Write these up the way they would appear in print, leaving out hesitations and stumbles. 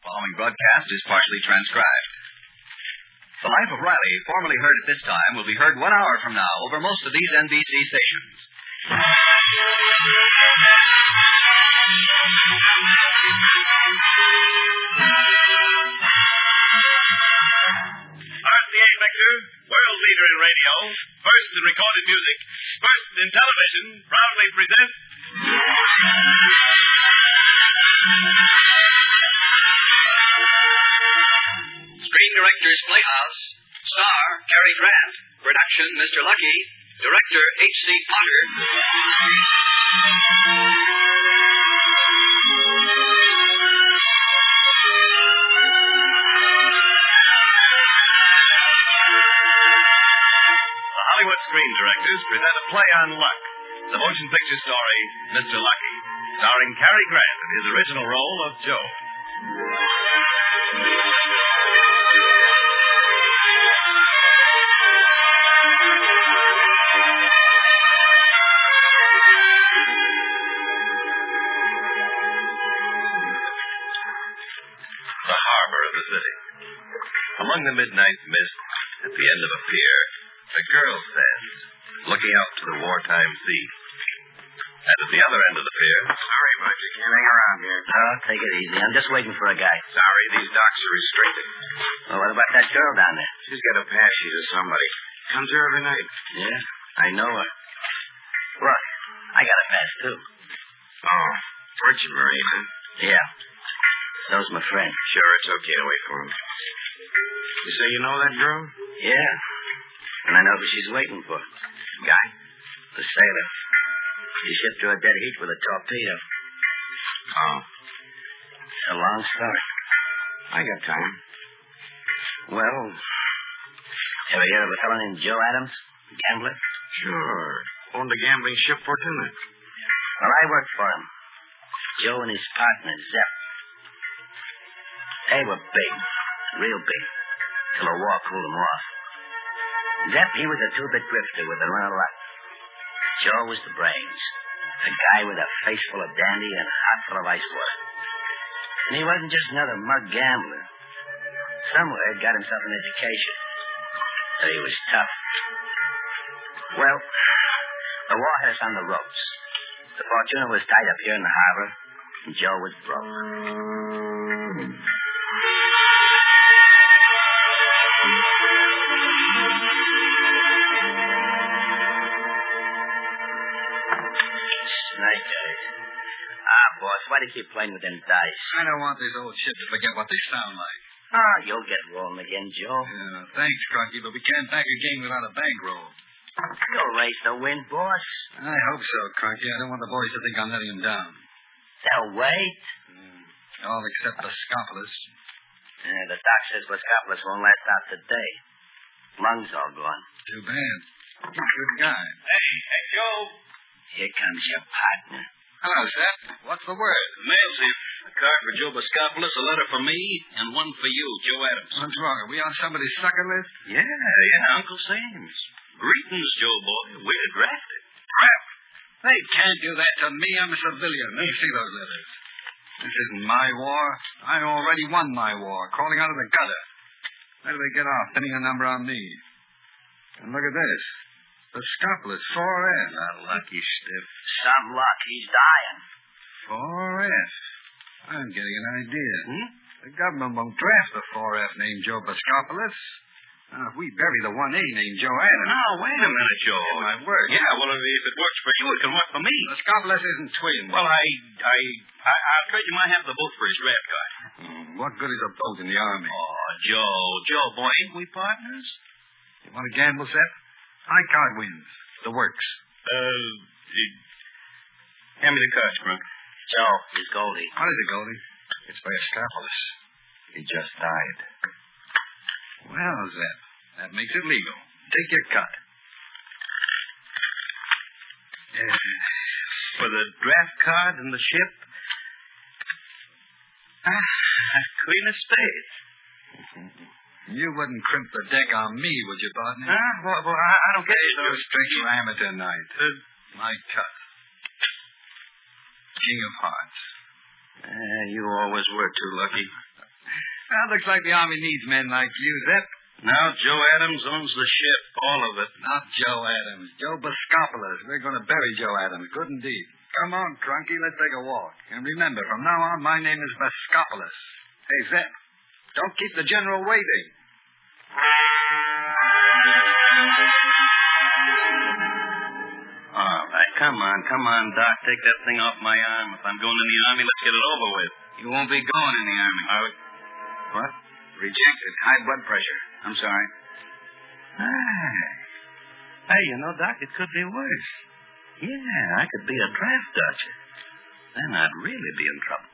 Following broadcast is partially transcribed. The Life of Riley, formerly heard at this time, will be heard 1 hour from now over most of these NBC stations. RCA Victor, world leader in radio, first in recorded music, first in television, proudly presents... Screen Directors Playhouse. Star, Cary Grant. Production, Mr. Lucky. Director, H.C. Potter. The Hollywood Screen Directors present a play on luck. The motion picture story, Mr. Lucky, starring Cary Grant in his original role of Joe. The harbor of the city. Among the midnight mist at the end of a pier, a girl stands, looking out to the wartime sea. And at the other end of the pier... Sorry, Bud, you can't hang around here. Oh, take it easy. I'm just waiting for a guy. Sorry, these docks are restricted. Well, what about that girl down there? She's got a pass sheet of somebody. Comes here every night. Yeah, I know her. Look, I got a pass, too. Oh, Richard Marine, huh? Yeah. So's my friend. Sure, it's okay to wait for him. You say you know that girl? Yeah. And I know who she's waiting for. Guy? The sailor. She shipped her a dead heat with a torpedo. Oh. It's a long story. I got time. Well, ever hear of a fellow named Joe Adams? Gambler? Sure. Owned a gambling ship, Fortuna. Well, I worked for him. Joe and his partner, Zepp. They were big. Real big. Till the war cooled them off. Zepp, he was a two-bit grifter with a run of luck. Joe was the brains. A guy with a face full of dandy and a heart full of ice water. And he wasn't just another mug gambler. Somewhere he'd got himself an education. So he was tough. Well, the war had us on the ropes. The Fortuna was tied up here in the harbor, and Joe was broke. Night, guys. Boss, why do you keep playing with them dice? I don't want this old ship to forget what they sound like. You'll get rolling again, Joe. Yeah, thanks, Crunky, but we can't back a game without a bankroll. You'll race the wind, boss. I hope so, Crunky. I don't want the boys to think I'm letting them down. They'll wait. All except Boscopolis. The doc says Boscopolis won't last out today. Lung's all gone. Too bad. He's a good guy. Hey, Joe. Here comes your partner. Hello, Seth. What's the word? Mail's here. A card for Joe Boscopolis, a letter for me, and one for you, Joe Adams. What's wrong? Are we on somebody's sucker list? Yeah, Uncle Sam's. Greetings, Joe boy. Way to draft it. Crap. They can't do that to me. I'm a civilian. Let me see those letters. This isn't my war. I already won my war, crawling out of the gutter. How do they get off, pinning a number on me? And look at this. Boscopolis, 4F. Not lucky, Stiff. Some luck. He's dying. 4F. I'm getting an idea. The government won't draft the 4F named Joe Boscopolis. Now, if we bury the 1A named Joe Adams... Now, wait a minute, Joe. My word. Yeah, well, if it works for you, it can work for me. Boscopolis isn't twin. Well, I'll trade you my half of the boat for his draft card. What good is a boat in the Army? Oh, Joe, boy, ain't we partners? You want to gamble, Seth? High card wins. The works. Hand me the cards, Crunk. Joe, he's Goldie. What is it, Goldie? It's Boscopolis. He just died. Well, Zeb, that makes it legal. Take your cut. For the draft card and the ship? Queen of Spades. You wouldn't crimp the deck on me, would you, partner? Well, I don't get it. Just straight to amateur night. My cut. King of Hearts. You always were too lucky. Well, looks like the Army needs men like you, Zep. Now Joe Adams owns the ship, all of it. Not Joe Adams. Joe Boskopoulos. We're going to bury Joe Adams. Good indeed. Come on, Crunky, let's take a walk. And remember, from now on, my name is Boskopoulos. Hey, Zep, don't keep the General waiting. All right, come on, Doc. Take that thing off my arm. If I'm going in the Army, let's get it over with. You won't be going in the Army. What? Rejected. High blood pressure. I'm sorry. Hey, you know, Doc, it could be worse. Yeah, I could be a draft dodger. Then I'd really be in trouble.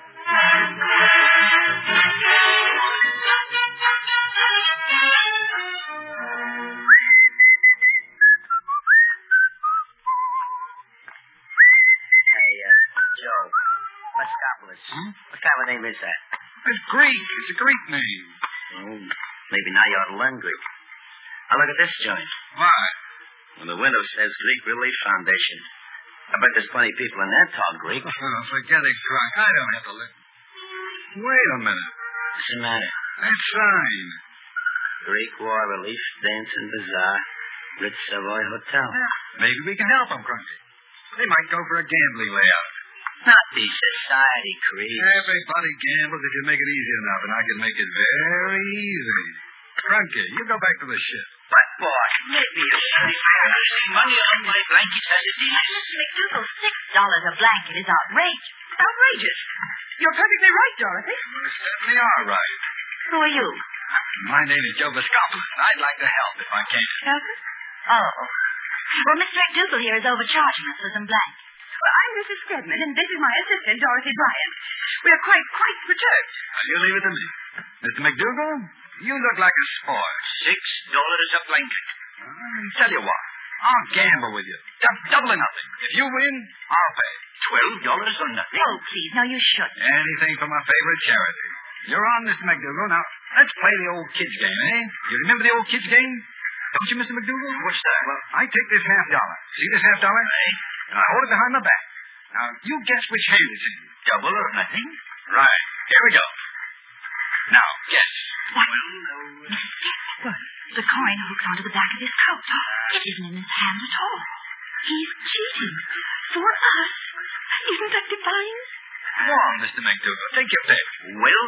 Joe Boskopoulos. What kind of name is that? It's Greek. It's a Greek name. Oh, maybe now you ought to learn Greek. Now look at this joint. What? On the window says Greek Relief Foundation. I bet there's plenty of people in there talk Greek. Oh, forget it, Crunk. I don't have to listen. Wait a minute. What's the matter? That sign. Greek War Relief Dance and Bazaar, Ritz Savoy Hotel. Maybe we can help them, Crunky. They might go for a gambling layout. Not these society creeps. Everybody gambles if you make it easy enough, and I can make it very easy. Crunky, you go back to the ship. But, boy, maybe you Money on my blanket as it is. Mr. McDougal, $6 a blanket is outrageous. Outrageous. You're perfectly right, Dorothy. You certainly are right. Who are you? My name is Joe Boskopoulos. I'd like to help if I can. Help us? Oh. Well, Mr. McDougal here is overcharging us for some blankets. Well, I'm Mrs. Stedman, and this is my assistant, Dorothy Bryant. We're quite perturbed. You leave it to me. Mr. McDougal, you look like a sport. $6 a blanket. Tell you what, I'll gamble with you. Double or nothing. If you win, I'll pay. $12 or nothing. Oh, please, no, you shouldn't. Anything for my favorite charity. You're on, Mr. McDougal. Now, let's play the old kids game, eh? You remember the old kids game? Don't you, Mr. McDougal? What's that? Well, I take this $50. See this $50? Right. And I hold it behind my back. Now, you guess which hand it's in. Double or nothing? Right. Here we go. Now, guess. What? Mrs. Stedman. The coin hooks onto the back of his coat. It isn't in his hand at all. He's cheating. For us. Isn't that divine? Go on, Mr. McDougal. Take your pick. Well,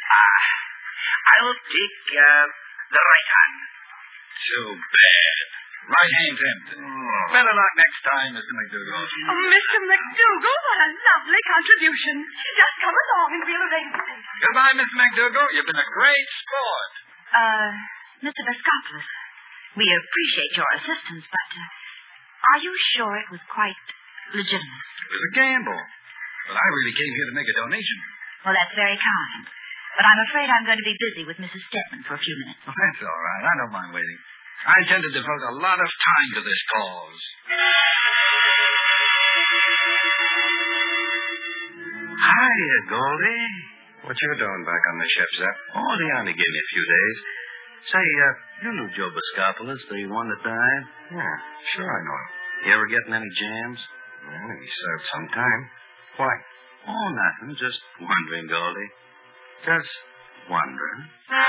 I'll take the right hand. Too bad. Right hand's empty. Better luck next time, Mr. McDougal. Oh, Mr. McDougal, what a lovely contribution. Just come along and we'll arrange it. Goodbye, Mr. McDougal. You've been a great sport. Mr. Boskopoulos, we appreciate your assistance, but are you sure it was quite legitimate? It was a gamble. But I really came here to make a donation. Well, that's very kind. But I'm afraid I'm going to be busy with Mrs. Stedman for a few minutes. Oh, that's all right. I don't mind waiting. I intend to devote a lot of time to this cause. Hiya, Goldie. What you doing back on the ship, Zep? Oh, the Army gave me a few days. Say, you knew Joe Boskopoulos, the one that died? Yeah, sure I know him. You ever getting any jams? Well, he served some time. Why? Oh, nothing. Just wondering, Goldie. Just wondering.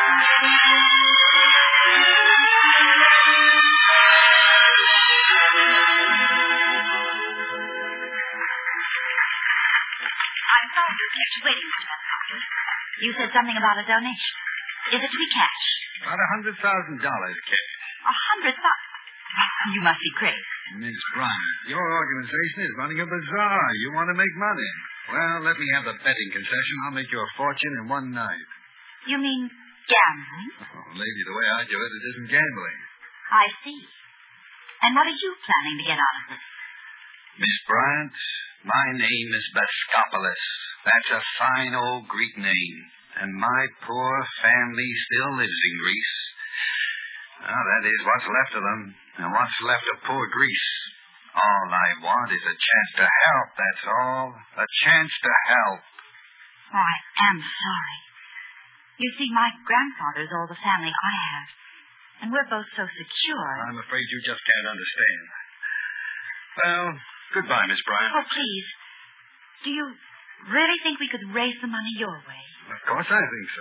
I'm sorry to keep you waiting, Mr. Boskopoulos. You said something about a donation. Is it to be cash? About $100,000, Kate. $100,000? You must be crazy. Miss Bryant, your organization is running a bazaar. You want to make money. Well, let me have the betting concession. I'll make you a fortune in one night. You mean gambling? Oh, lady, the way I do it, it isn't gambling. I see. And what are you planning to get out of this? Miss Bryant, my name is Boskopoulos. That's a fine old Greek name. And my poor family still lives in Greece. Well, that is what's left of them, and what's left of poor Greece. All I want is a chance to help, that's all. A chance to help. Oh, I am sorry. You see, my grandfather's all the family I have. And we're both so secure. I'm afraid you just can't understand. Well, goodbye, Miss Bryant. Oh, please. Do you really think we could raise the money your way? Of course I think so.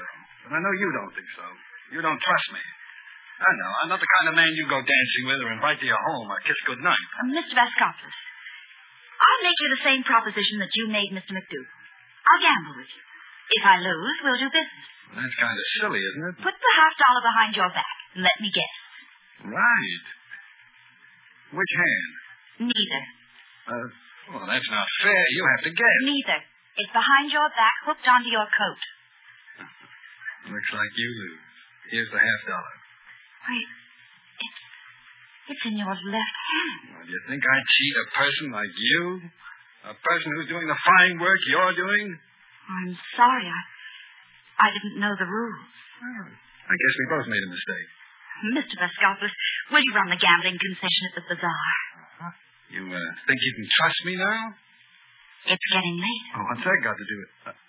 But I know you don't think so. You don't trust me. I know. I'm not the kind of man you go dancing with or invite to your home or kiss goodnight. Mr. Vascopoulos, I'll make you the same proposition that you made Mr. McDougal. I'll gamble with you. If I lose, we'll do business. Well, that's kind of silly, isn't it? Put the $50 behind your back and let me guess. Right. Which hand? Neither. Well, that's not fair. You have to guess. Neither. It's behind your back, hooked onto your coat. Looks like you lose. Here's the $50. Wait. It's in your left hand. Well, do you think I'd cheat a person like you? A person who's doing the fine work you're doing? I'm sorry. I didn't know the rules. Well, I guess we both made a mistake. Mr. Vascopoulos, will you run the gambling concession at the bazaar? You think you can trust me now? It's getting late. Oh, what's that got to do with it?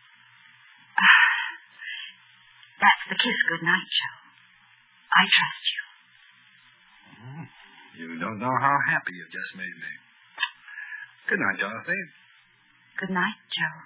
That's the kiss goodnight, Joe. I trust you. You don't know how happy you've just made me. Good night, Dorothy. Good night, Joe.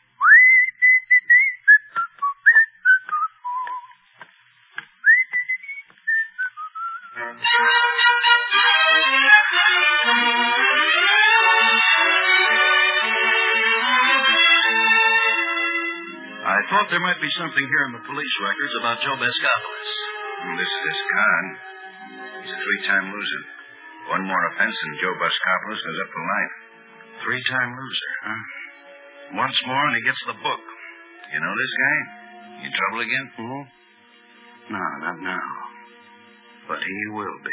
I thought there might be something here in the police records about Joe Vascopoulos. This is Khan. He's a 3-time loser. One more offense and Joe Vascopoulos goes up for life. 3-time loser, huh? Once more and he gets the book. You know this guy? In trouble again? No, not now. But he will be.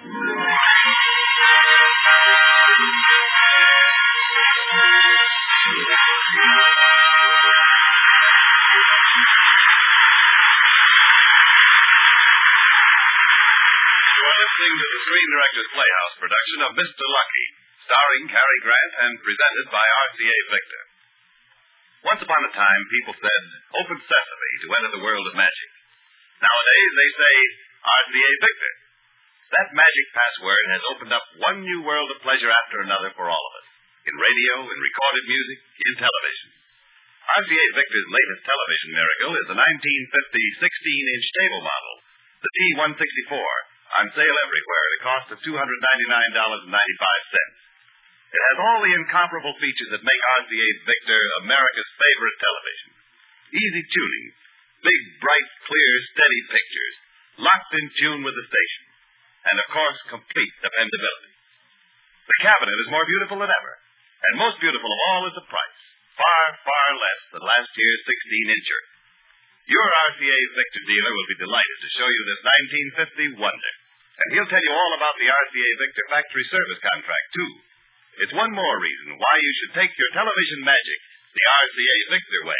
You're listening to the Screen Directors Playhouse production of Mr. Lucky, starring Cary Grant and presented by RCA Victor. Once upon a time, people said, "Open sesame" to enter the world of magic. Nowadays, they say, RCA Victor. That magic password has opened up one new world of pleasure after another for all of us. In radio, in recorded music, in television. RCA Victor's latest television miracle is the 1950 16-inch table model, the T164, on sale everywhere at a cost of $299.95. It has all the incomparable features that make RCA Victor America's favorite television. Easy tuning, big, bright, clear, steady pictures, locked in tune with the station, and, of course, complete dependability. The cabinet is more beautiful than ever, and most beautiful of all is the price, far, far less than last year's 16-incher. Your RCA Victor dealer will be delighted to show you this 1950 wonder, and he'll tell you all about the RCA Victor factory service contract, too. It's one more reason why you should take your television magic the RCA Victor way.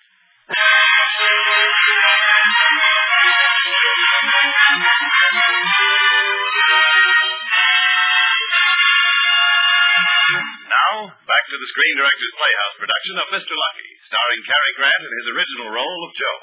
Now, back to the Screen Directors Playhouse production of Mr. Lucky, starring Cary Grant in his original role of Joe.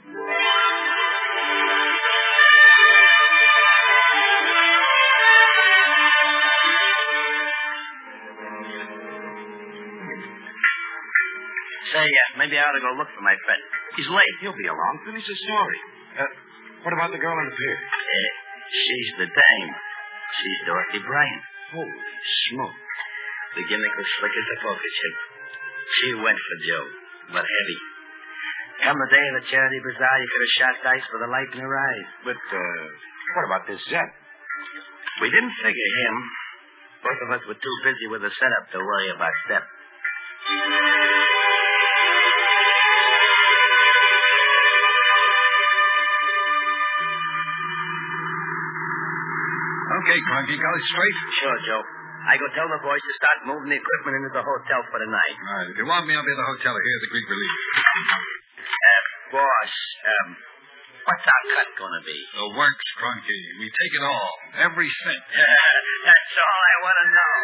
Say, maybe I ought to go look for my friend. He's late. He'll be along. Finish his story. What about the girl in the pier? She's the dame. She's Dorothy Bryant. Holy smoke. The gimmick was slick as a poker chip. She went for Joe, but heavy. Come the day of the charity bazaar, you could have shot dice for the life in the ride. But, what about this Zep? We didn't figure him. Both of us were too busy with the setup to worry about Step. Okay, Clunky, got it straight? Sure, Joe. I go tell the boys to start moving the equipment into the hotel for the night. All right, if you want me, I'll be at the hotel here at the Greek Relief. Boss, what's our cut going to be? The works, Clunky. We take it all. Every cent. That's all I want to know.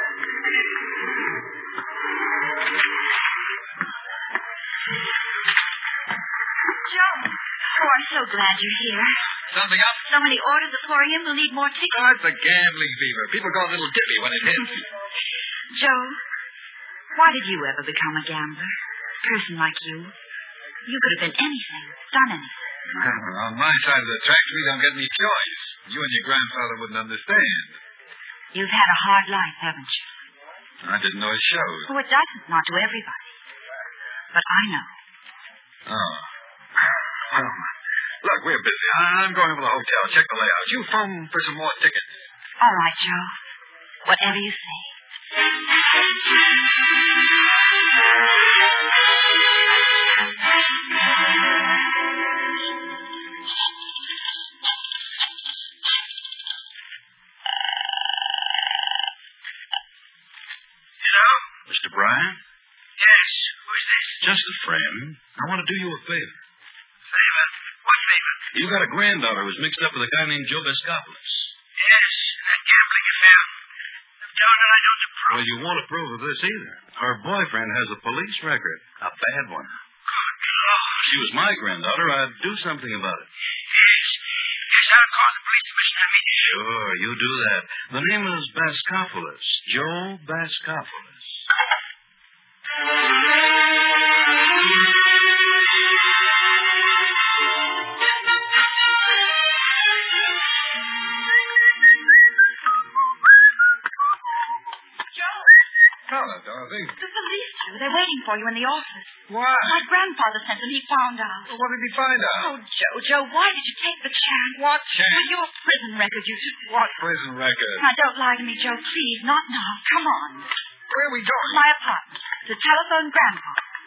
Joe. Oh, I'm so glad you're here. Something up? So many orders are pouring in, we'll need more tickets. Oh, it's a gambling fever. People go a little dippy when it hits. Joe, why did you ever become a gambler? A person like you. You could have been anything, done anything. On my side of the tracks, we don't get any choice. You and your grandfather wouldn't understand. You've had a hard life, haven't you? I didn't know it showed. Oh, it doesn't. Not to everybody. But I know. Oh. Well, look, we're busy. I'm going over to the hotel. Check the layout. You phone for some more tickets. All right, Joe. Whatever you say. Mr. Bryant? Yes. Who's this? Just a friend. I want to do you a favor. Favor? What favor? You got a granddaughter who's mixed up with a guy named Joe Bescopoulos. Yes, that gambling affair. I'm telling her I don't approve. Well, you won't approve of this either. Her boyfriend has a police record. A bad one. Good Lord. If she was my granddaughter, I'd do something about it. Yes. Yes, I'll call the police commissioner immediately. Sure, you do that. The name is Bescopoulos. Joe Bescopoulos. Hello, Dorothy. The police, Joe. They're waiting for you in the office. Why? My grandfather sent them. He found out. Well, what did he find out? Oh, Joe, why did you take the chance? What chance? With your prison record, you just... What prison record? Now, don't lie to me, Joe. Please, not now. Come on. Where are we going? My apartment. To telephone Grandpa.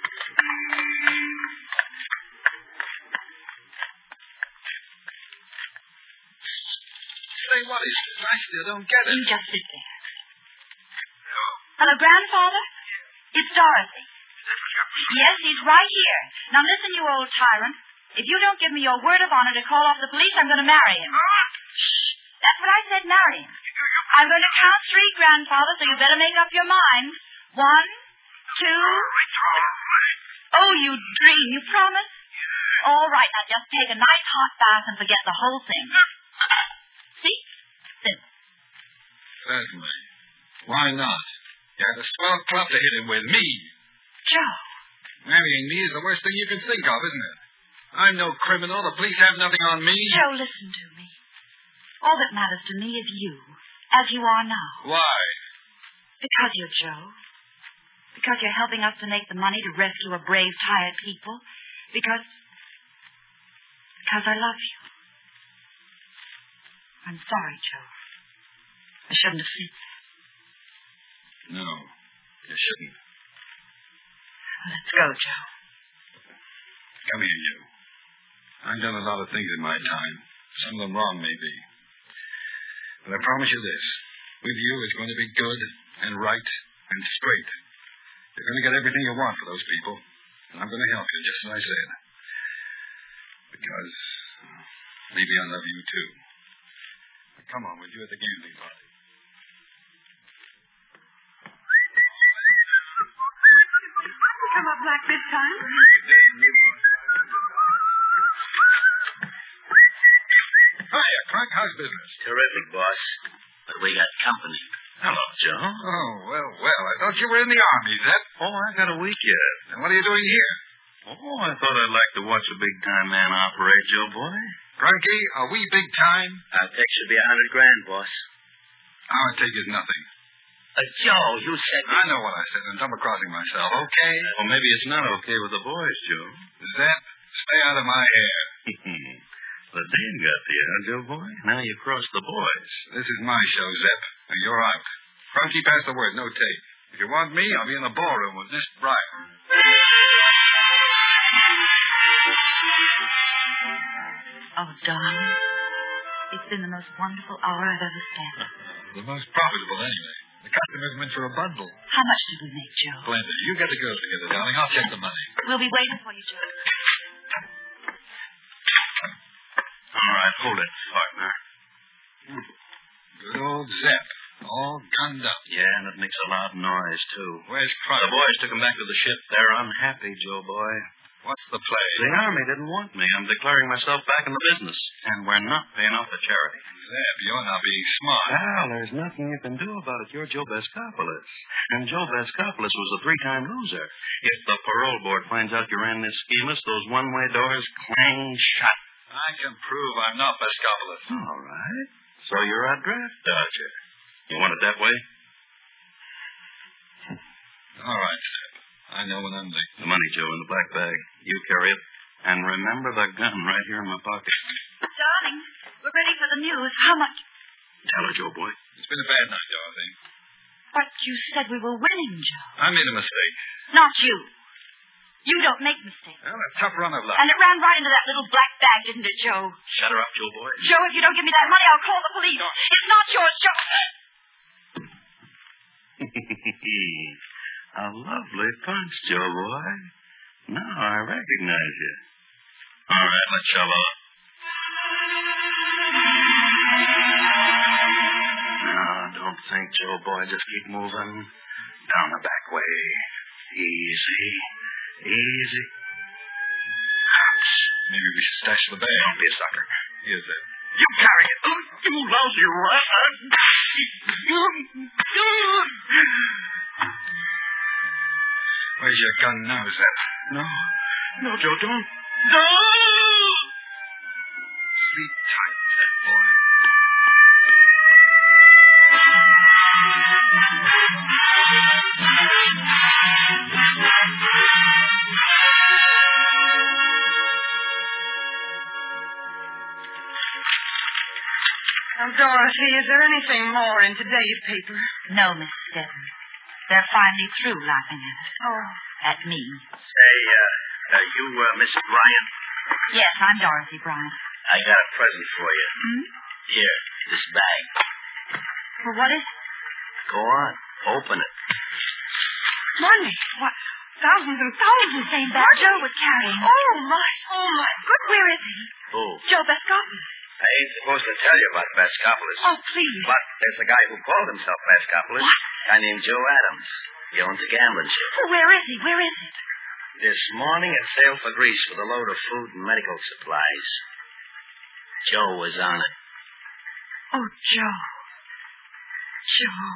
Say, what is this? I still don't get it. You just sit there. Hello, Grandfather? It's Dorothy. Yes, he's right here. Now listen, you old tyrant. If you don't give me your word of honor to call off the police, I'm going to marry him. Shh. That's what I said, marry him. I'm going to count 3, Grandfather, so you better make up your mind. 1, 2... Oh, you dream. You promise? All right, now just take a nice hot bath and forget the whole thing. See? Simple. Certainly. Why not? You had a swell club to hit him with. Me. Joe. Marrying me is the worst thing you can think of, isn't it? I'm no criminal. The police have nothing on me. Joe, listen to me. All that matters to me is you, as you are now. Why? Because you're Joe. Because you're helping us to make the money to rescue a brave, tired people. Because I love you. I'm sorry, Joe. I shouldn't have said that. No, you shouldn't. Let's go, Joe. Come here, you. I've done a lot of things in my time. Some of them wrong, maybe. But I promise you this. With you, it's going to be good and right and straight. You're going to get everything you want for those people. And I'm going to help you, just as I said. Because maybe I love you, too. Now, come on, we'll do it at the gambling party. Come up black this time. Hiya, Crunk. How's business? Terrific, boss. But we got company. Hello, Joe. Oh, well. I thought you were in the Army, Zep. Oh, I got a week yet. And what are you doing here? Oh, I thought I'd like to watch a big-time man operate, Joe boy. Crunky, are we big time? Our take should be $100,000, boss. Our take is nothing. Joe, you said... I know what I said. I'm double-crossing myself, okay? Well, maybe it's not okay with the boys, Joe. Zep, stay out of my hair. The Dane got the Joe boy. Now you cross the boys. This is my show, Zep, and you're out. Crunky, pass the word. No tape. If you want me, I'll be in the ballroom with Miss Bryant. Oh, darling. It's been the most wonderful hour I've ever spent. The most profitable, anyway. The customers went for a bundle. How much did we make, Joe? Splendid. You get the girls together, darling. I'll check the money. We'll be waiting for you, Joe. All right, hold it, partner. Good old Zep. All gunned up. Yeah, and it makes a loud noise, too. Where's Crunk? The boys took him back to the ship. They're unhappy, Joe boy. What's the play? The Army didn't want me. I'm declaring myself back in the business. And we're not paying off the charity. Zeb, you're not being smart. Well, there's nothing you can do about it. You're Joe Bescopoulos. And Joe Bescopoulos was a 3-time loser. If the parole board finds out you ran this scheme, those one-way doors clang shut. I can prove I'm not Pescopolis. All right. So you're a draft dodger. You want it that way? All right, Step. I know when I'm licked. The money, Joe, in the black bag. You carry it. And remember the gun right here in my pocket. Darling, we're ready for the news. How much? Tell her, Joe boy. It's been a bad night, Dorothy. But you said we were winning, Joe. I made a mistake. Not you. You don't make mistakes. Well, a tough run of luck. And it ran right into that little black bag, didn't it, Joe? Shut her up, Joe boy. Joe, if you don't give me that money, I'll call the police. No. It's not yours, Joe. A lovely punch, Joe boy. Now I recognize you. All right, let's shove on. No, don't think, Joe boy. Just keep moving. Down the back way. Easy. Easy. Ouch. Maybe we should stash the bag. Don't be a sucker. Here's it. You carry it. You lousy rat. Where's your gun now, Zeb? No. No, Joe, don't. No! Sleep tight, Zeb, boy. Now, Dorothy, is there anything more in today's paper? No, Mrs. Stebbins. They're finally through laughing at us. Oh. At me. Say, you, Miss Bryant? Yes, I'm Dorothy Bryant. I got a present for you. Hmm? Here, this bag. Well, what is it? Go on. Open it. Money. What? Thousands and thousands. Same bag Joe was carrying. Oh, my. Oh, my. Good. Where is he? Who? Joe Pescopolis. I ain't supposed to tell you about Pescopolis. Oh, please. But there's a guy who called himself Pescopolis. What? A guy named Joe Adams. He owns a gambling ship. Oh, where is he? Where is it? This morning it sailed for Greece with a load of food and medical supplies. Joe was on it. Oh, Joe. Joe.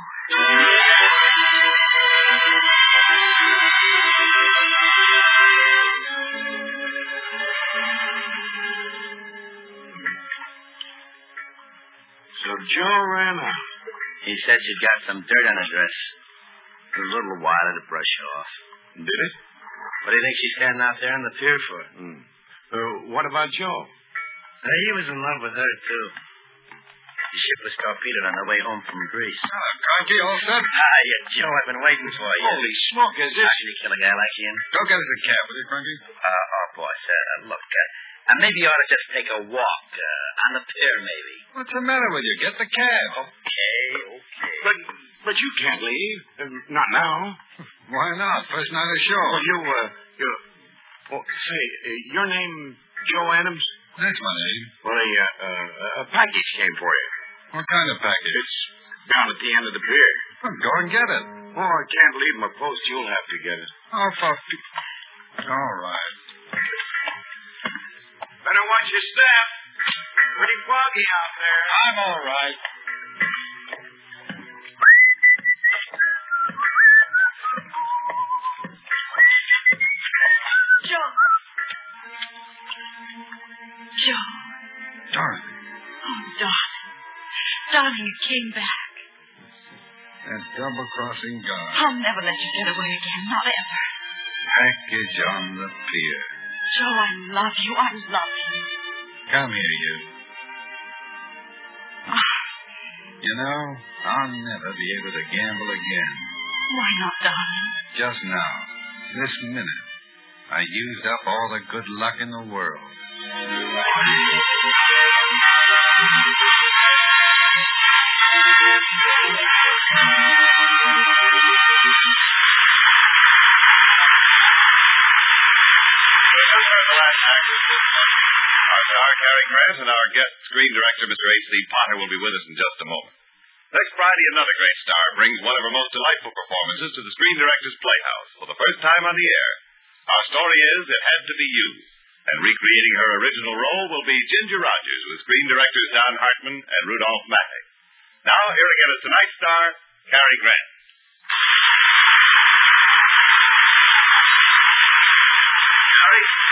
So Joe ran out. He said she'd got some dirt on her dress. A little while to brush off. Did it? What do you think she's standing out there on the pier for? What about Joe? He was in love with her, too. The ship was torpedoed on the way home from Greece. Oh, Conky, all set? Yeah, Joe, I've been waiting for you. Holy smoke, is this? How can you kill a guy like him? Go get us a cab, will you, Conky? Boss, look, maybe you ought to just take a walk on the pier, maybe. What's the matter with you? Get the cab. Okay. But you can't leave. Not now. Why not? First night of the show. Well, say, your name Joe Adams? That's my name. Well, a package came for you. What kind of package? It's down at the end of the pier. Well, go and get it. Oh, I can't leave my post. You'll have to get it. Oh, all right. Better watch your step. Pretty foggy out there. I'm all right. Joe. Joe. Dorothy. Oh, darling. Darling, you came back. That double-crossing guy. I'll never let you get away again. Not ever. Package on the pier. Joe, I love you. I love you. Come here, you. You know, I'll never be able to gamble again. Why not, darling? Just now, this minute, I used up all the good luck in the world. Our star, Cary Grant, and our guest screen director, Mr. H.C. Potter, will be with us in just a moment. Next Friday, another great star brings one of her most delightful performances to the Screen Directors Playhouse for the first time on the air. Our story is It Had to Be You, and recreating her original role will be Ginger Rogers with screen directors Don Hartman and Rudolph Matic. Now, here again is tonight's star, Cary Grant. Cary?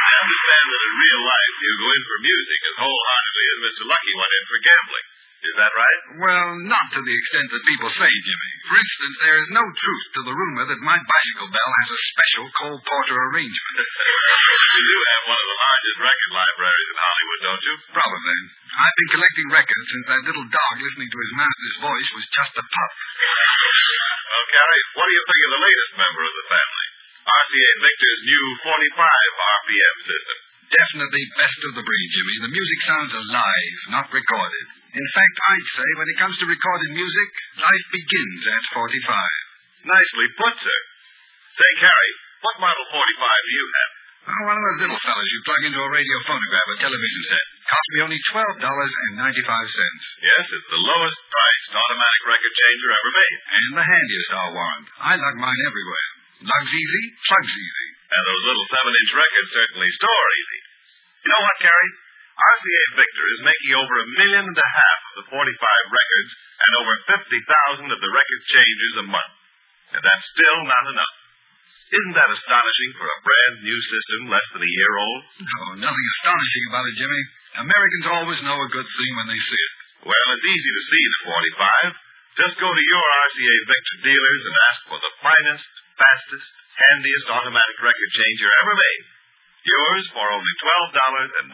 I understand that in real life you go in for music as wholeheartedly as Mr. Lucky went in for gambling. Is that right? Well, not to the extent that people say, Jimmy. For instance, there is no truth to the rumor that my bicycle bell has a special Cole Porter arrangement. You do have one of the largest record libraries in Hollywood, don't you? Probably. I've been collecting records since that little dog listening to his master's voice was just a pup. Well, Carrie, what do you think of the latest member of the family? RCA Victor's new 45 RPM system. Definitely best of the breed, Jimmy. The music sounds alive, not recorded. In fact, I'd say when it comes to recorded music, life begins at 45. Nicely put, sir. Say, Carrie, what model 45 do you have? Oh, one of those little fellas you plug into a radio phonograph or television set. Cost me only $12.95. Yes, it's the lowest priced automatic record changer ever made. And the handiest, I'll warrant. I lug mine everywhere. Lugs easy, plugs easy. And those little 7-inch records certainly store easy. You know what, Carrie? RCA Victor is making over 1.5 million of the 45 records and over 50,000 of the record changers a month. And that's still not enough. Isn't that astonishing for a brand new system less than a year old? No, nothing astonishing about it, Jimmy. Americans always know a good thing when they see it. Well, it's easy to see the 45. Just go to your RCA Victor dealers and ask for the finest, fastest, handiest automatic record changer ever made. Yours for only $12.95.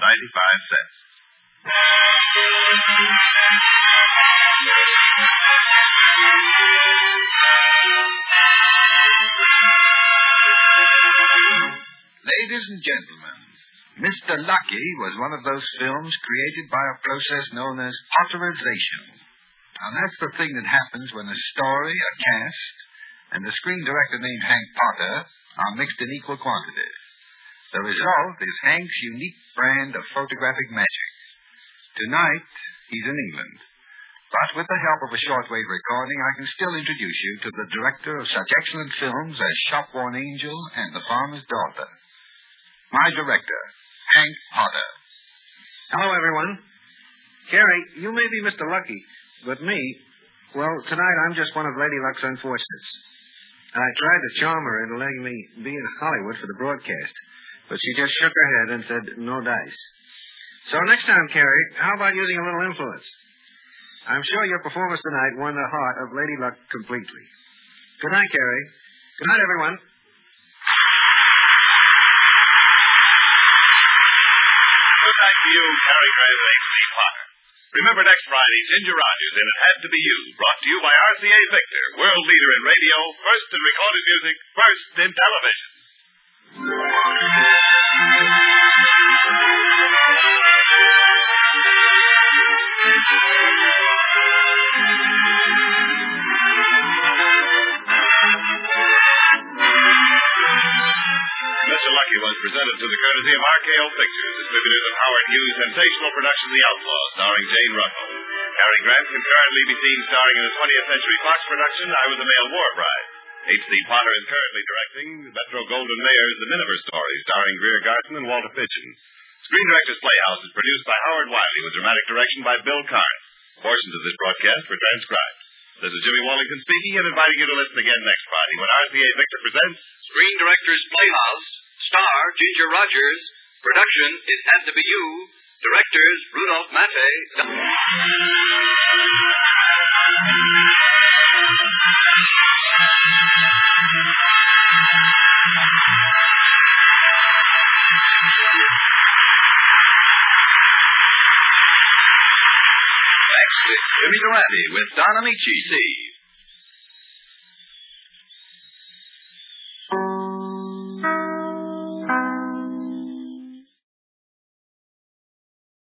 Ladies and gentlemen, Mr. Lucky was one of those films created by a process known as potterization. Now, that's the thing that happens when a story, a cast, and a screen director named Hank Potter are mixed in equal quantities. The result is Hank's unique brand of photographic magic. Tonight, he's in England. But with the help of a shortwave recording, I can still introduce you to the director of such excellent films as Shopworn Angel and The Farmer's Daughter. My director, Hank Potter. Hello, everyone. Carrie, you may be Mr. Lucky, but me, well, tonight I'm just one of Lady Luck's unfortunates. I tried to charm her into letting me be in Hollywood for the broadcast, but she just shook her head and said, no dice. So next time, Carrie, how about using a little influence? I'm sure your performance tonight won the heart of Lady Luck completely. Good night, Carrie. Good night, everyone. Good night to you, Cary Grant and H.C. Potter. Remember next Friday, Ginger Rogers in It Had to Be You, brought to you by RCA Victor, world leader in radio, first in recorded music, first in television. Mr. Lucky was presented to the courtesy of RKO Pictures, distributors of Howard Hughes' sensational production The Outlaw, starring Jane Russell. Cary Grant can currently be seen starring in the 20th Century Fox production, I Was a Male War Bride. H.C. Potter is currently directing Metro-Goldwyn-Mayer's The Miniver Story, starring Greer Garson and Walter Pidgeon. Screen Directors Playhouse is produced by Howard Wiley, with dramatic direction by Bill Karn. Portions of this broadcast were transcribed. This is Jimmy Wallington speaking and inviting you to listen again next Friday when RCA Victor presents Screen Directors Playhouse. Star, Ginger Rogers. Production, It Had to Be You. Directors, Rudolph Matte. Next, it's Jimmy Durante with Don Amici, C.